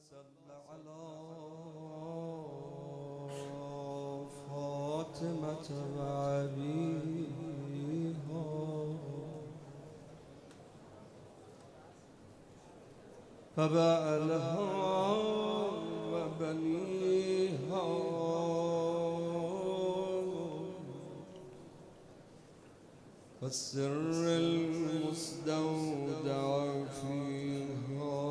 صل على فاطمة وأبيها وبعلها وبنيها والسر المستودع فيها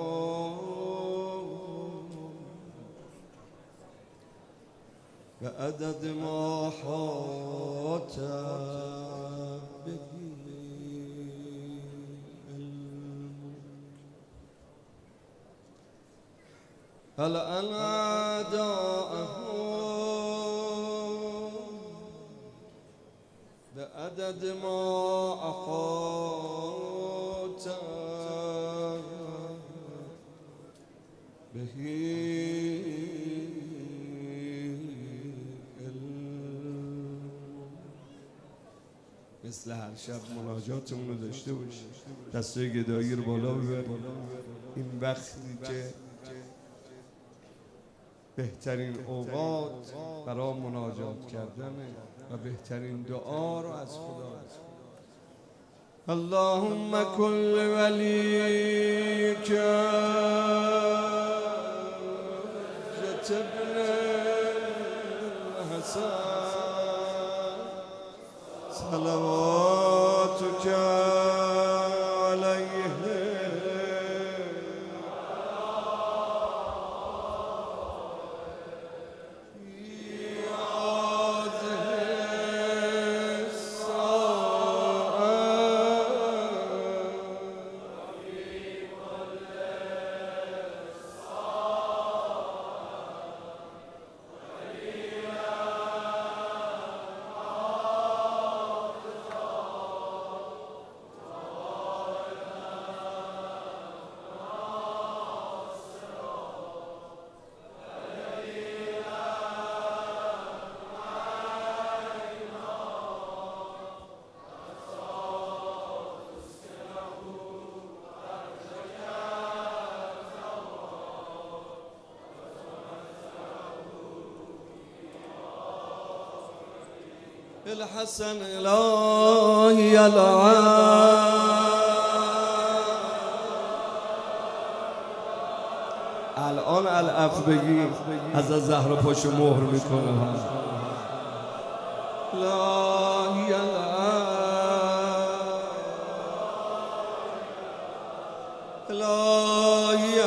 بعدد ما حاط به هل أنا أعداءه بعدد ما أحاط به مثل هر شب مناجاتمون رو داشته باشیم، دستای گدایی رو بالا ببریم. این وقتی که بهترین اوقات برای مناجات کردنه و بهترین دعا رو از خدا. اللهم کل ولیک حجة ابن الحسن صلواتك عليه الحسن إلهي الان العفو بگی از زهرا پاشو مهر میکنه. الهی الهی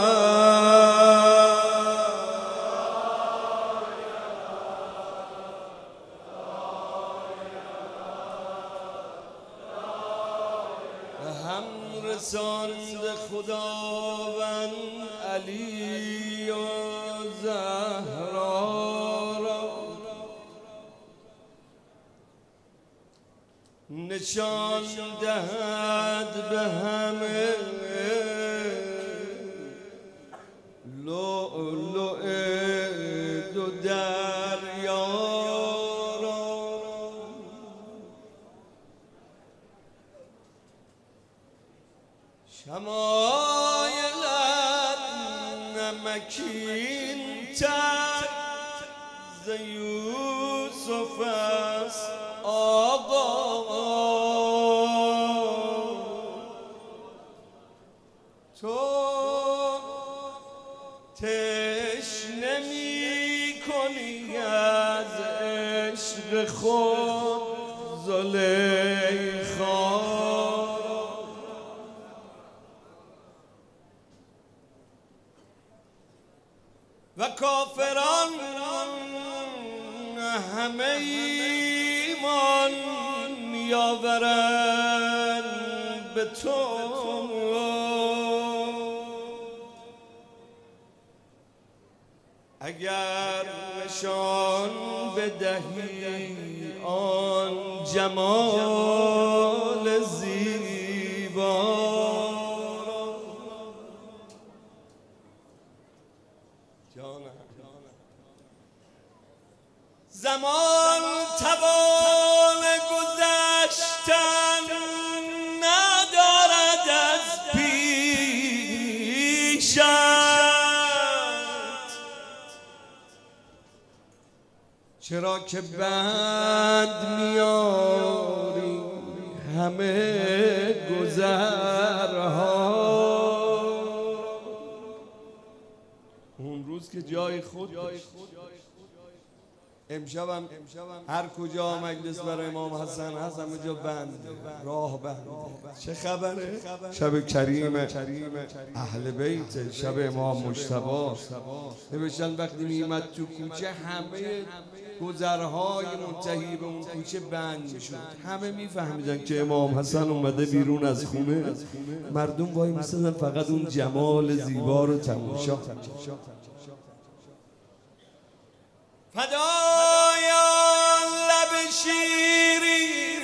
هم رساند خداوند علی و زهرا را، نشان دهد به همه لؤلؤ دو دریا را. شمایلت نمکین تر ز یوسف است آقا، تو تشنه می‌کنی از عشق خود زلیخا، و کافران همه ایمان می‌آورند به تو، اگر نشان بدهی آن جمال زیبا. زمان توان گذشتن ندارد از پیشم، چرا که بند میاری همه گذرها. اون روز که جای خود امشبم هر کجا مجلس برای امام حسن هست همه جا بند، راه بند. چه خبره؟ شب کریم اهل بیت، شب امام مجتبی. نوشتن وقتی میمد تو کوچه همه گذرهای منتهی به اون کوچه بند میشد. همه میفهمیدن که امام حسن اومده بیرون از خونه. مردم وای میستدن فقط اون جمال زیبا رو تماشا. فدای لب شیرین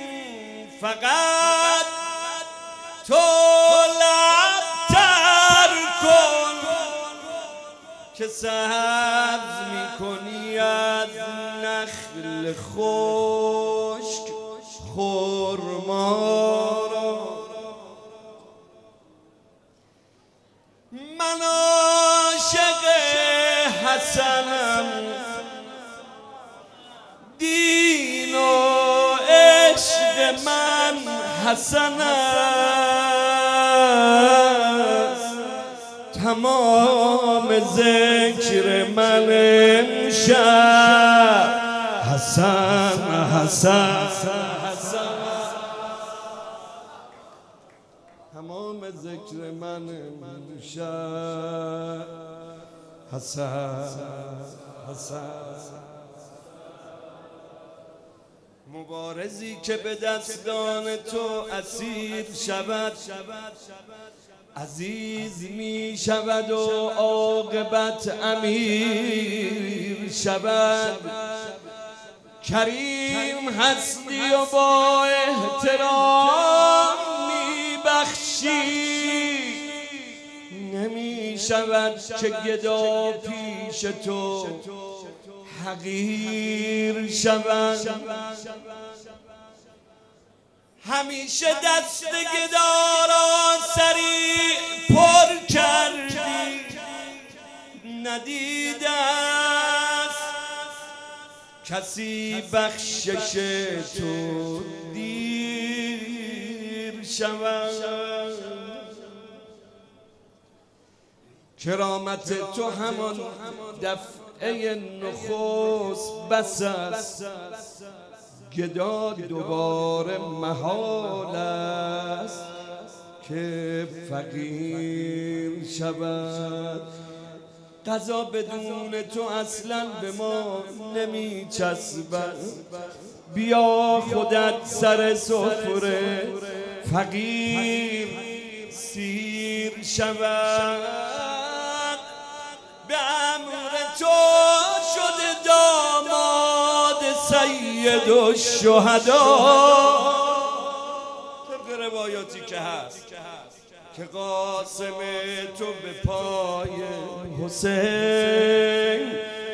فقط تو لبتر کن که سبز میکنی از نخل خشک خرما را. من عاشق حسنم، دین و عشق من حسن است. تمام ذکر من امشب حسن حسن حسن. تمام ذکر من امشب حسن حسن. مبارزی که به دستان تو اسیر شود عزیز می شود و عاقبت امیر شود. کریم هستی و با احترام می بخشی، نمی شود که گدا پیش تو حقیر شود. همیشه دست گدارا سریع پر کردی، ندیده است کسی بخشش تو دیر شود. کرامت تو همان دفعه نخست بس است، گدا دوباره محال است که فقیر شود. قضا بدون تو اصلا به ما نمی چسبد. بیا خودت سر سفره فقیر سیر شود. به امر تو شده داماد سید الشهدا. طبق روایاتی که هست که قاسم تو به پای حسین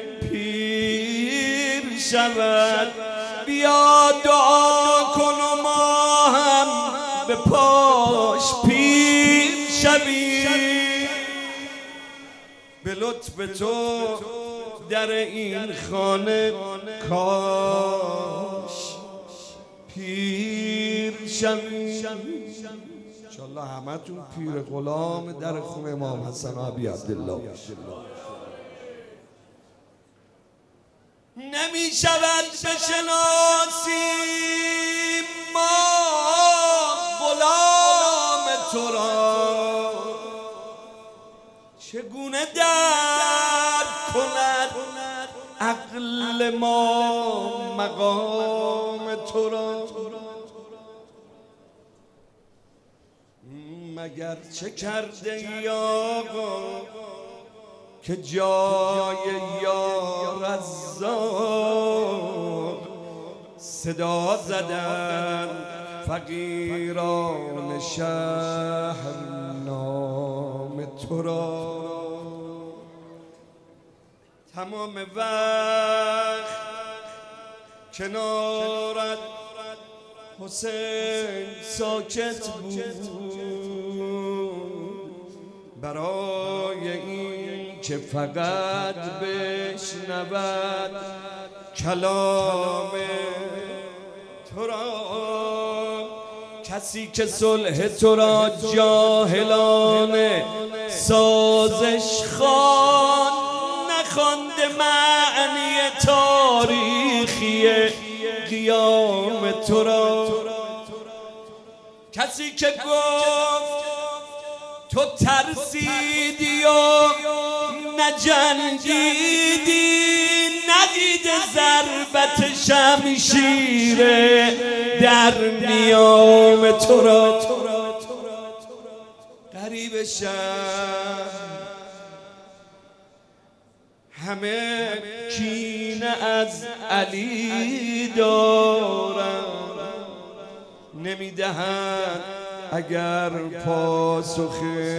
پیر شود. بیا دعا کن و ما هم به پاش پیر شویم. به لطف تو در این خانه کاش پیر شویم. انشالله همه تون پیر غلام در خون امام حسن ابی عبدالله. نمی شود بشناسی ما غلام تو را، چگونه درک کند عقل ما مقام تو را. مگر چه کرده ای آقا که جای یا رزاق صدا زدن فقیران شهر نام تو را. تمام وقت کنارت حسین ساکت بود برای این که فقط بشنود کلام تو را، کسی که صلح تو را جاهلانه سازش خوان نخوانده معنی تاریخی قیام تو را. کسی که گفت تو ترسیدی و نجنگیدی، ندیده ضربت شمشیر در نیام تو را. غریب شهر همه کینه از علی دارند، نمیدهند اگر پاسخ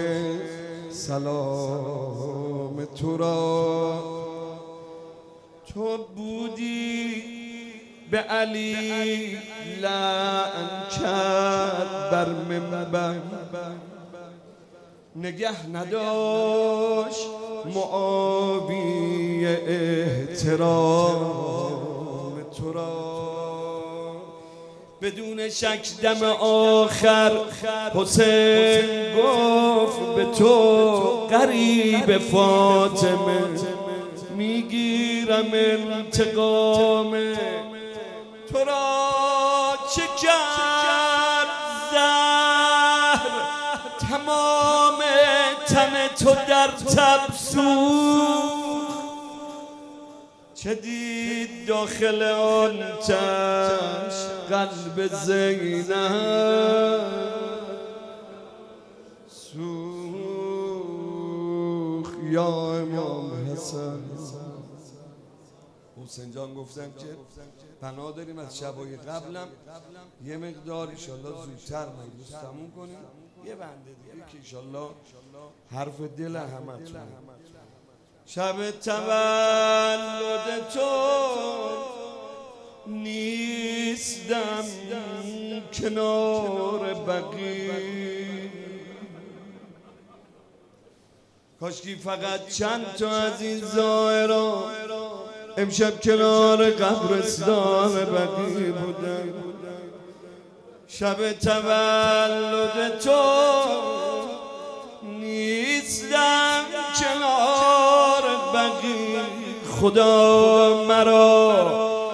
سلام تو را. تو بودی به علی لعن کرد بر منبر، نگه نداشت معاویه احترام تو را. بدون شک دم آخر حسین گفت به تو قریب فاطمه، میگیرم انتقام تو را. چه کرد زهر تمام تن تو در تب سوخت، چه دید داخل آن چشم قلب زینب سوخت. یا امام حسن. حسین جان گفتم که پناه داریم از شبای قبلم یه مقدار ایشالله زودتر مجلس تموم کنیم، یه بنده دیگه که ایشالله حرف دل همتون. شب تولد تو نیستم کنار بقیع، کاشکی فقط چند تا از این زائران امشب کنار قبرستان بقیع بودن. شب تولد تو نیستم کنار بقیع، خدا مرا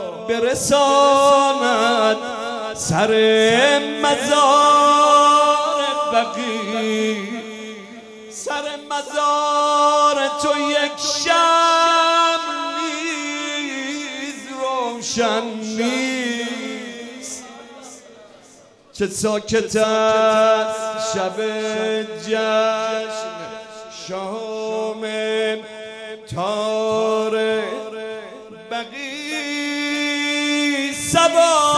برساند سر مزار بقیع. سر مزار تو یک شمع نیز روشن نیست، چه ساکت است شب جشن شام تار بقیع. صبا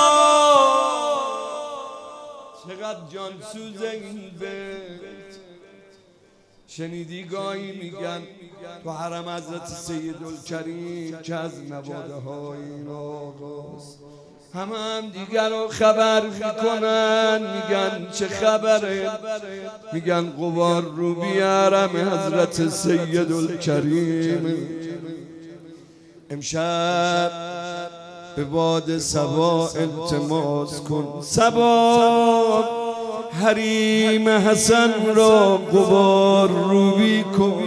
چقدر جان سوزه این بیت. شنیدی گاهی میگن تو حرم حضرت سیدالکریم که از نواده های این آقاست، همه هم دیگر رو خبر میکنن، میگن چه خبره، میگن غبار رو بی حرم حضرت سیدالکریم. امشب به باد صبا التماس کن، صبا حریم حسن را غبار روبی کن.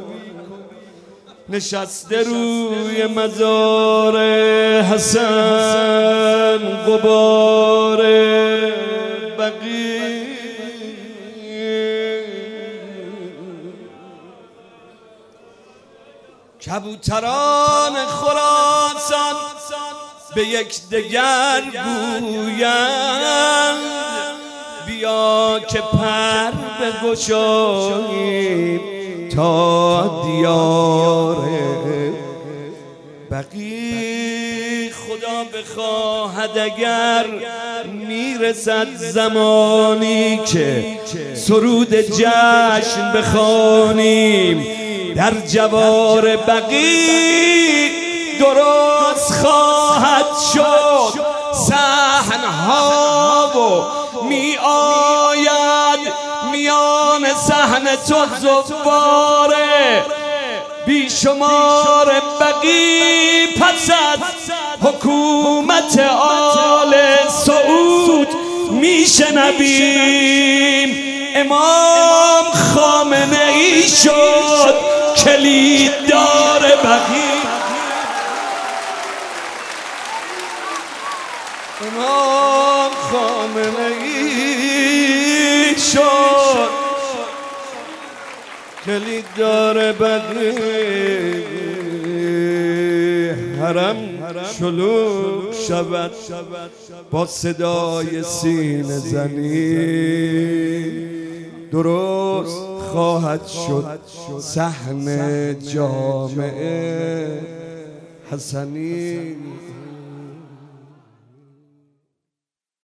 نشسته روی مزار حسن غبار بقیع. کبوتران خراسان به یک دگر گویند بیا که پر بگشاییم تا دیار بقیع. خدا بخواهد اگر میرسد زمانی که سرود جشن بخوانیم در جوار بقیع، درست خواهد شد صحن‌ها و می آید میان صحن تو زواره بیشمار بقیع. پس از حکومت آل سعود میشنویم. امام خامنه ای شد کلیددار بقیع. امام خامنه ای شد کلیددار بقیع. حرم شلوغ شود با صدای سینه زنی. درست خواهد شد صحن جامع حسنی.